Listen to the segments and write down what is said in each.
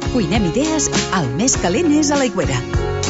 Cuinem idees, el més calent és a l'Aigüera.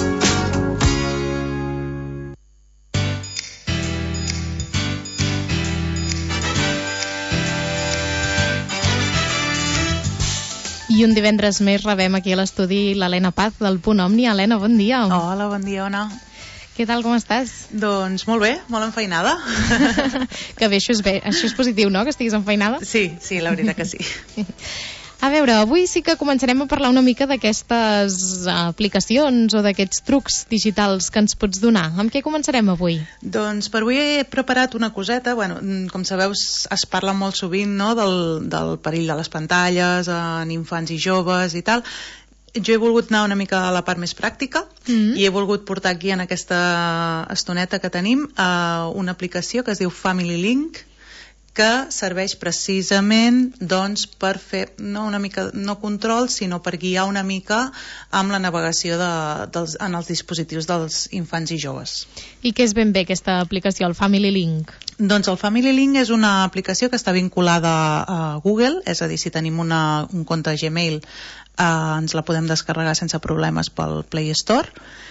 I un divendres més rebem aquí a l'estudi l'Helena Paz del Punt Omni. Helena, bon dia. Hola, bon dia, Ona. Què tal, com estàs? Doncs molt bé, molt enfeinada. Que bé, això és positiu, no?, que estiguis enfeinada? Sí, la veritat que sí. A veure, avui sí que començarem a parlar una mica d'aquestes aplicacions o d'aquests trucs digitals que ens pots donar. Amb què començarem avui? Doncs per avui he preparat una coseta. Bueno, com sabeu, es parla molt sovint, no?, del perill de les pantalles en infants i joves i tal. Jo he volgut anar una mica a la part més pràctica i he volgut portar aquí en aquesta estoneta que tenim una aplicació que es diu Family Link, que serveix precisament doncs, per fer una mica, no control, sinó per guiar una mica amb la navegació en els dispositius dels infants i joves. I què és ben bé aquesta aplicació, el Family Link? Doncs el Family Link és una aplicació que està vinculada a Google, és a dir, si tenim un compte Gmail ens la podem descarregar sense problemes pel Play Store.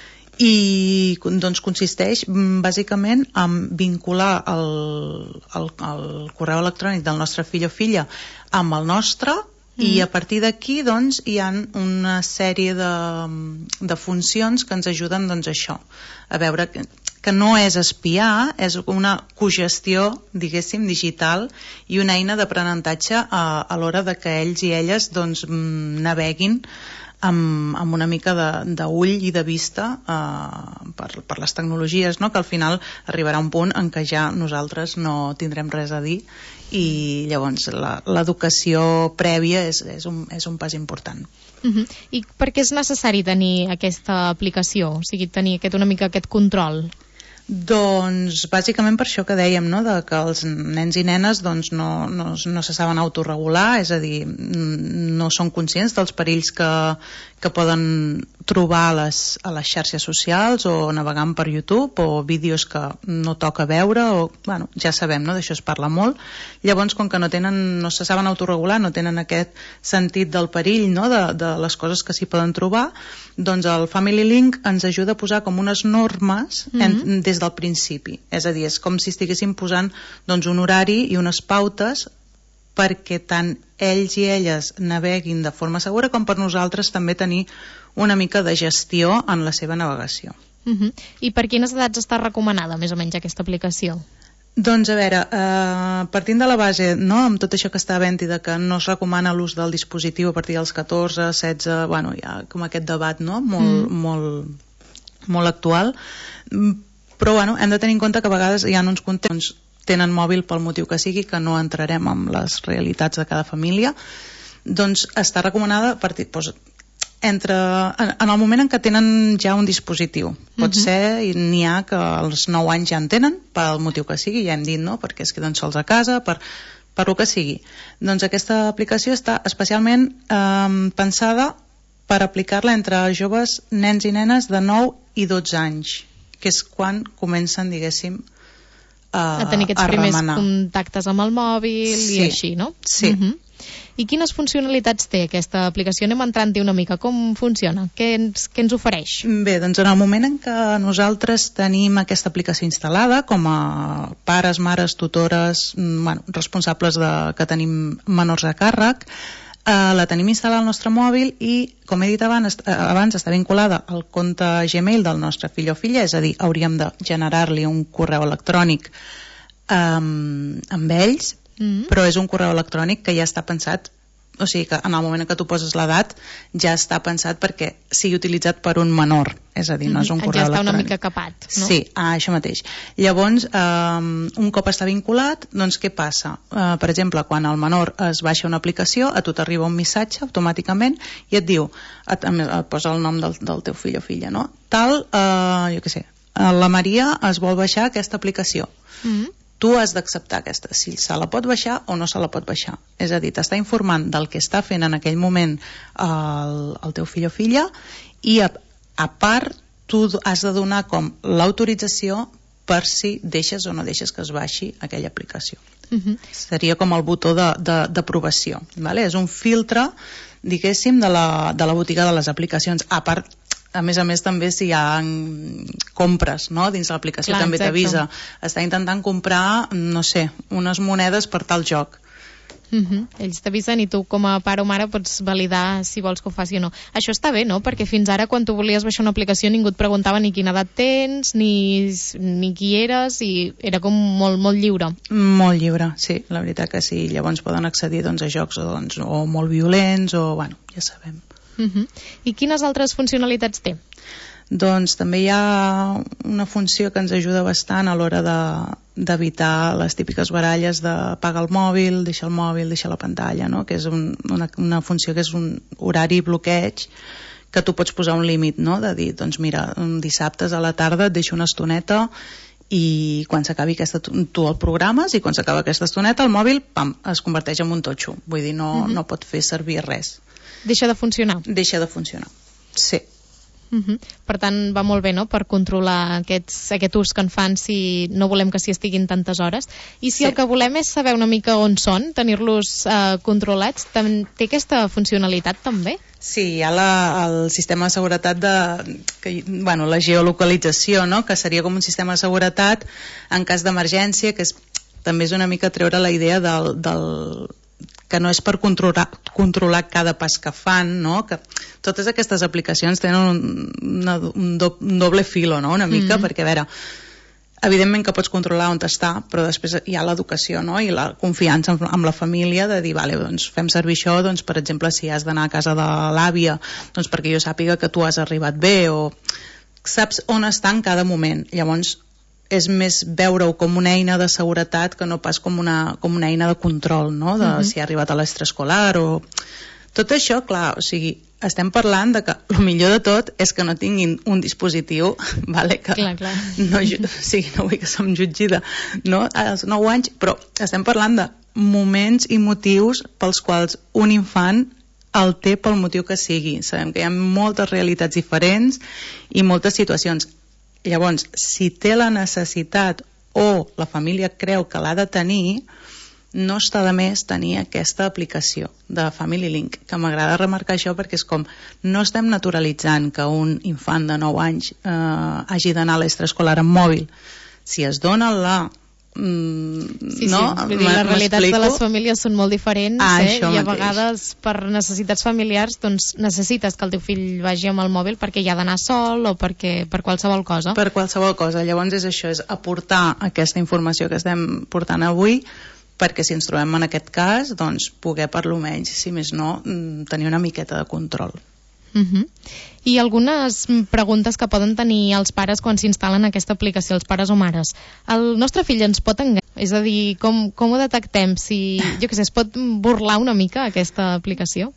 I doncs consisteix bàsicament en vincular el correu electrònic del nostre fill o filla amb el nostre i a partir d'aquí doncs hi ha una sèrie de funcions que ens ajuden doncs això, a veure que no és espiar, és una cogestió, diguéssim, digital i una eina d'aprenentatge a l'hora de que ells i elles doncs naveguin amb una mica d'ull i de vista per les tecnologies, no? Que al final arribarà un punt en què ja nosaltres no tindrem res a dir i llavors l'educació prèvia és un pas important. I per què és necessari tenir aquesta aplicació? O sigui, tenir una mica aquest control? Doncs bàsicament per això que dèiem, no? Que els nens i nenes doncs, no se saben autorregular, és a dir, no són conscients dels perills que poden trobar a les xarxes socials o navegant per YouTube o vídeos que no toca veure o, bueno, ja sabem, no? D'això es parla molt. Llavors, com que no se saben autorregular, no tenen aquest sentit del perill, no? De les coses que s'hi poden trobar, doncs el Family Link ens ajuda a posar com unes normes des del principi. És a dir, és com si estiguéssim posant doncs, un horari i unes pautes perquè tant ells i elles naveguin de forma segura com per nosaltres també tenir una mica de gestió en la seva navegació. I per quines edats està recomanada més o menys aquesta aplicació? Doncs a veure, partint de la base, no, amb tot això que està havent i de que no es recomana l'ús del dispositiu a partir dels 14, 16, bueno, hi ha com aquest debat, no?, molt actual, però bueno, hem de tenir en compte que a vegades hi ha uns contextos tenen mòbil pel motiu que sigui, que no entrarem en les realitats de cada família, doncs està recomanada a partir, en el moment en què tenen ja un dispositiu. Pot ser, n'hi ha que als 9 anys ja en tenen, pel motiu que sigui, ja hem dit, no?, perquè es queden sols a casa, per el que sigui. Doncs aquesta aplicació està especialment pensada per aplicar-la entre joves, nens i nenes de 9 i 12 anys, que és quan comencen, diguéssim, a tenir aquests primers contactes amb el mòbil i així, no? Sí. I quines funcionalitats té aquesta aplicació? Anem entrant-hi una mica. Com funciona? Què ens ofereix? Bé, doncs en el moment en què nosaltres tenim aquesta aplicació instal·lada, com a pares, mares, tutores, responsables que tenim menors a càrrec, la tenim instal·lada al nostre mòbil i, com he dit abans, està vinculada al compte Gmail del nostre fill o filla, és a dir, hauríem de generar-li un correu electrònic amb ells, però és un correu electrònic que ja està pensat, o sigui que en el moment en què tu poses l'edat ja està pensat perquè sigui utilitzat per un menor, és a dir, no és un correu electrònic. Ja està una mica capat, no? Sí, això mateix. Llavors, un cop està vinculat, doncs què passa? Per exemple, quan el menor es baixa una aplicació, a tu t'arriba un missatge automàticament i et diu, et posa el nom del teu fill o filla, no? Jo què sé, la Maria es vol baixar aquesta aplicació. Tu has d'acceptar aquesta, si se la pot baixar o no se la pot baixar. És a dir, t'està informant del que està fent en aquell moment el teu fill o filla i a part tu has de donar com l'autorització per si deixes o no deixes que es baixi aquella aplicació. Seria com el botó d'aprovació, vale? És un filtre, diguéssim, de la botiga de les aplicacions. A més també si hi ha compres, no? Dins l'aplicació. Clar, també t'avisa. Està intentant comprar, no sé, unes monedes per tal joc. Ells t'avisen i tu com a pare o mare pots validar si vols que ho faci o no. Això està bé, no? Perquè fins ara quan tu volies baixar una aplicació ningú et preguntava ni quina edat tens ni qui eres, i era com molt, molt lliure. Molt lliure, sí, la veritat que sí. Llavors poden accedir a jocs o molt violents o, bueno, ja sabem. I quines altres funcionalitats té? Doncs també hi ha una funció que ens ajuda bastant a l'hora d'evitar les típiques baralles de apagar el mòbil, deixar la pantalla, no? Que és una funció que és un horari bloqueig, que tu pots posar un límit, no? De dir, doncs mira, dissabtes a la tarda et deixo una estoneta i quan s'acabi tu el programes i quan s'acaba aquesta estoneta el mòbil, pam, es converteix en un totxo. Vull dir, no pot fer servir res. Deixa de funcionar? Deixa de funcionar, sí. Per tant, va molt bé, no?, per controlar aquest ús que en fan si no volem que s'hi estiguin tantes hores. I si el que volem és saber una mica on són, tenir-los controlats, té aquesta funcionalitat també? Sí, hi ha el sistema de seguretat la geolocalització, no?, que seria com un sistema de seguretat en cas d'emergència, que també és una mica treure la idea que no és per controlar cada pas que fan, no? Que totes aquestes aplicacions tenen un doble filo, no? Una mica, perquè a veure, evidentment que pots controlar on està, però després hi ha l'educació, no? I la confiança amb la família de dir, vale, doncs fem servir això, doncs per exemple si has d'anar a casa de l'àvia, doncs perquè jo sàpiga que tu has arribat bé, o saps on està en cada moment. Llavors és més veure-ho com una eina de seguretat que no pas com una eina de control, no? De si ha arribat a l'estraescolar o... Tot això, clar, o sigui, estem parlant de que el millor de tot és que no tinguin un dispositiu, vale? Que clar. No vull que se'm jutgi als 9 anys, però estem parlant de moments i motius pels quals un infant el té pel motiu que sigui. Sabem que hi ha moltes realitats diferents i moltes situacions. Llavors, si té la necessitat o la família creu que l'ha de tenir, no està de més tenir aquesta aplicació de Family Link, que m'agrada remarcar això perquè és com, no estem naturalitzant que un infant de 9 anys hagi d'anar a l'extraescolar amb mòbil. Si es dona sí, les realitats de les famílies són molt diferents, i a vegades per necessitats familiars doncs necessites que el teu fill vagi amb el mòbil perquè hi ha d'anar sol o per qualsevol cosa. Per qualsevol cosa. Llavors és això, és aportar aquesta informació que estem portant avui perquè si ens trobem en aquest cas doncs poder per lo menys, si més no, tenir una miqueta de control. I algunes preguntes que poden tenir els pares quan s'instal·len aquesta aplicació, els pares o mares. El nostre fill ens pot enganyar? És a dir, com ho detectem? Si, jo què sé, es pot burlar una mica aquesta aplicació?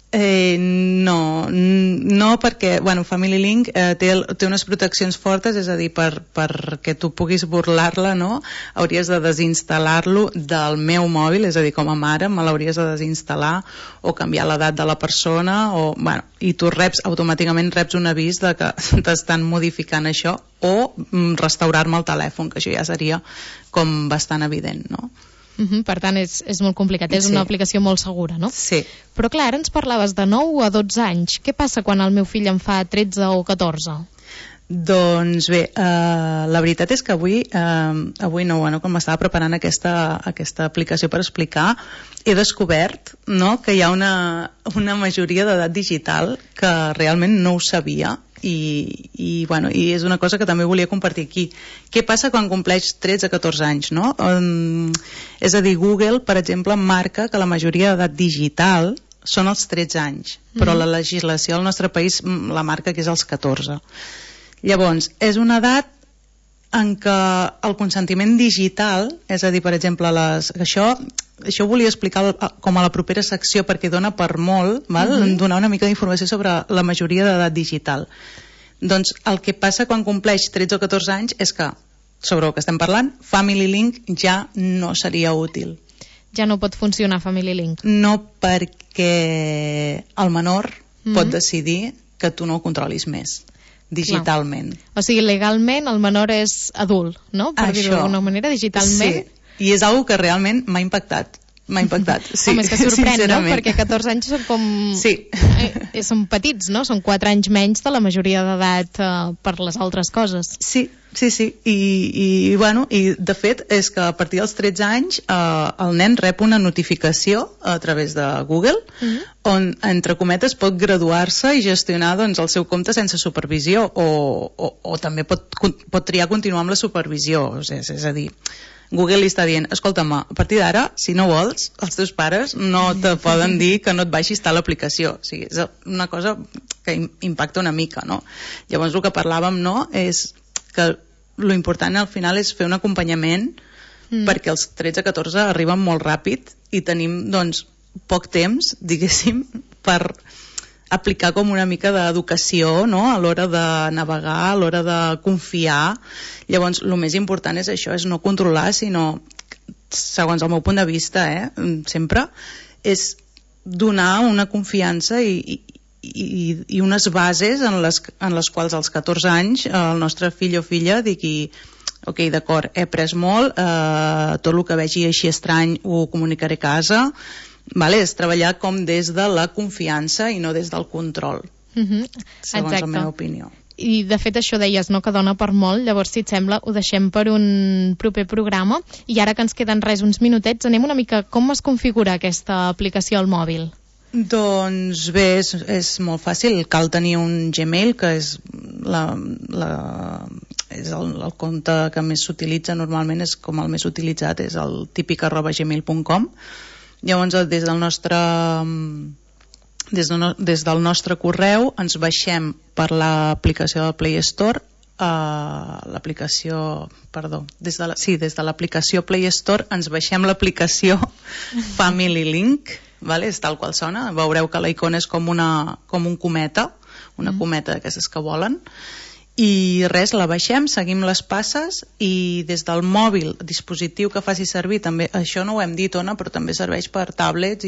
No, perquè Family Link té unes proteccions fortes, és a dir, perquè tu puguis burlar-la, no? Hauries de desinstal·lar-lo del meu mòbil, és a dir, com a mare me l'hauries de desinstal·lar o canviar l'edat de la persona, i tu automàticament reps un avís de que t'estan modificant això o restaurar-me el telèfon, que això ja seria com bastant evident, no? Per tant, és molt complicat, és una aplicació molt segura, no? Sí. Però clar, ara ens parlaves de 9 a 12 anys. Què passa quan el meu fill en fa 13 o 14? Doncs bé, la veritat és que avui quan m'estava preparant aquesta aplicació per explicar, he descobert, no, que hi ha una majoria d'edat digital que realment no ho sabia i és una cosa que també volia compartir aquí. Què passa quan compleix 13-14 anys, no? És a dir, Google, per exemple, marca que la majoria d'edat digital són els 13 anys, però la legislació del nostre país la marca que és els 14. Llavors, és una edat en què el consentiment digital, és a dir, per exemple, això ho volia explicar com a la propera secció perquè dona per molt, donar una mica d'informació sobre la majoria d'edat digital. Doncs el que passa quan compleix 13 o 14 anys és que, sobre el que estem parlant, Family Link ja no seria útil. Ja no pot funcionar Family Link? No, perquè el menor pot decidir que tu no ho controlis més digitalment. Clar. O sigui, legalment el menor és adult, no? Per dir-ho d'alguna manera, digitalment. Sí. I és algo que realment m'ha impactat. Sí, home, és que sorprèn, no? Perquè 14 anys són com... Sí. Són petits, no? Són 4 anys menys de la majoria d'edat per les altres coses. Sí. I de fet és que a partir dels 13 anys el nen rep una notificació a través de Google on, entre cometes, pot graduar-se i gestionar doncs, el seu compte sense supervisió o també pot triar continuar amb la supervisió. És a dir, Google li està dient, escolta'm, a partir d'ara, si no vols, els teus pares no te poden dir que no et baixis tal aplicació. O sigui, és una cosa que impacta una mica, no? Llavors el que parlàvem, no?, és que lo important al final és fer un acompanyament perquè els 13-14 arriben molt ràpid i tenim, doncs, poc temps, diguéssim, per aplicar com una mica d'educació, no?, a l'hora de navegar, a l'hora de confiar. Llavors, el més important és això, és no controlar, sinó, segons el meu punt de vista, sempre, és donar una confiança i unes bases en les quals als 14 anys el nostre fill o filla digui ok, d'acord, he après molt, tot el que vegi així estrany ho comunicaré a casa. Vale, és treballar com des de la confiança i no des del control, segons la meva opinió. I de fet això deies, no?, que dona per molt. Llavors, si et sembla, ho deixem per un proper programa i ara que ens queden uns minutets, anem una mica com es configura aquesta aplicació al mòbil. Doncs bé, és molt fàcil. Cal tenir un Gmail, que és és el compte que més s'utilitza normalment, és com el més utilitzat, és el típic @gmail.com. Llavors, des del nostre correu ens baixem per l'aplicació del Play Store, des de l'aplicació Play Store ens baixem l'aplicació Family Link, vale? És tal qual sona, veureu que la icona és com un cometa, una cometa d'aquestes que volen. I res, la baixem, seguim les passes i des del mòbil, dispositiu que faci servir, també, això no ho hem dit, Ona, però també serveix per tablets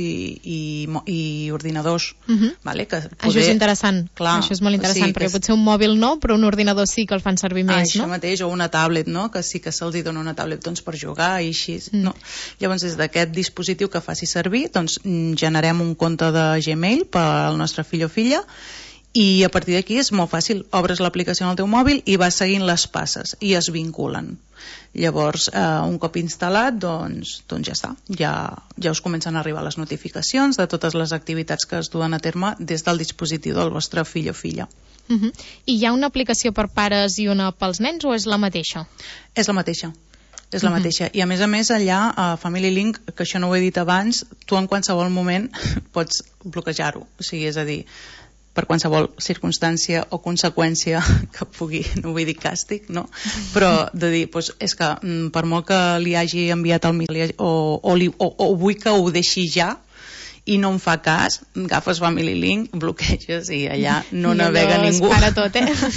i ordinadors. Vale? Que poder... Això és interessant, això és molt interessant, perquè potser un mòbil no, però un ordinador sí que el fan servir més, això mateix, o una tablet, no? Que sí que se'ls dona una tablet doncs, per jugar i així. No? Llavors, des d'aquest dispositiu que faci servir, doncs, generem un compte de Gmail per al nostre fill o filla i a partir d'aquí és molt fàcil, obres l'aplicació en el teu mòbil i vas seguint les passes i es vinculen. Llavors, un cop instal·lat, doncs ja està, ja us comencen a arribar les notificacions de totes les activitats que es duen a terme des del dispositiu del vostre fill o filla. I hi ha una aplicació per pares i una pels nens o és la mateixa? És la mateixa. És la mateixa. I a més allà a Family Link, que això no ho he dit abans, tu en qualsevol moment pots bloquejar-ho, o sigui, és a dir, per qualsevol circumstància o conseqüència que pugui, no vull dir càstig, no? Però de dir, doncs, és que per molt que li hagi enviat el mail o vull que ho deixi ja i no em fa cas, agafes Family Link, bloqueges i allà no navega ningú. Es para tot,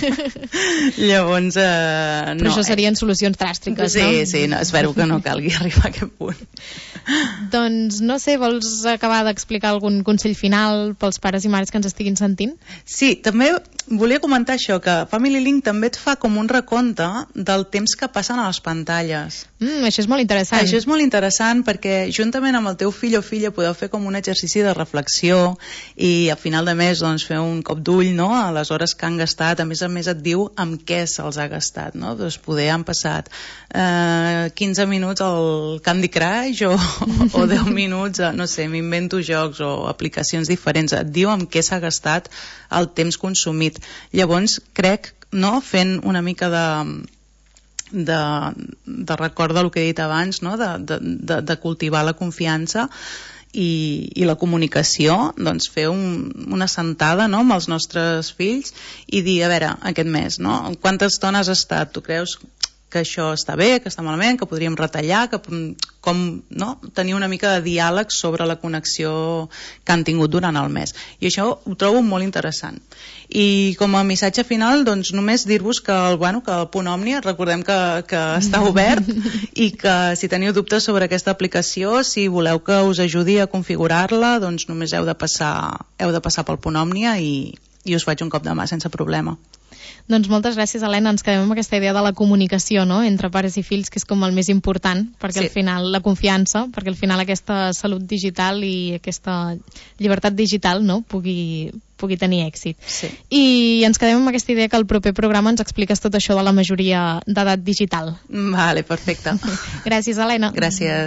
Llavors, no. Però això serien solucions dràstiques, no? Sí, no, espero que no calgui arribar a aquest punt. Doncs no sé, vols acabar d'explicar algun consell final pels pares i mares que ens estiguin sentint? Sí, també volia comentar això, que Family Link també et fa com un recompte del temps que passen a les pantalles. Això és molt interessant. Això és molt interessant perquè juntament amb el teu fill o filla podeu fer com un exercici de reflexió i a final de mes doncs, fer un cop d'ull, no?, a les hores que han gastat. A més et diu amb què se'ls ha gastat, no? Doncs poder han passat 15 minuts al Candy Crush o 10 minuts a, no sé, m'invento jocs o aplicacions diferents. Et diu amb què s'ha gastat el temps consumit. Llavors crec, no?, fent una mica de record del que he dit abans, no?, de cultivar la confiança i la comunicació, doncs fer una sentada, no?, amb els nostres fills i dir, a veure, aquest mes, no?, quanta estona has estat? Tu creus que això està bé, que està malament, que podríem retallar, com, no?, tenir una mica de diàleg sobre la connexió que han tingut durant el mes. I això ho trobo molt interessant. I com a missatge final, doncs només dir-vos que el Punt Òmnia, recordem que està obert i que si teniu dubtes sobre aquesta aplicació, si voleu que us ajudi a configurar-la, doncs només heu de passar pel Punt Òmnia i us faig un cop de mà sense problema. Doncs moltes gràcies, Helena. Ens quedem amb aquesta idea de la comunicació, no?, entre pares i fills, que és com el més important, perquè al final la confiança, perquè al final aquesta salut digital i aquesta llibertat digital, no?, pugui tenir èxit. Sí. I ens quedem amb aquesta idea que al proper programa ens expliques tot això de la majoria d'edat digital. Vale, perfecte. Gràcies, Helena. Gràcies.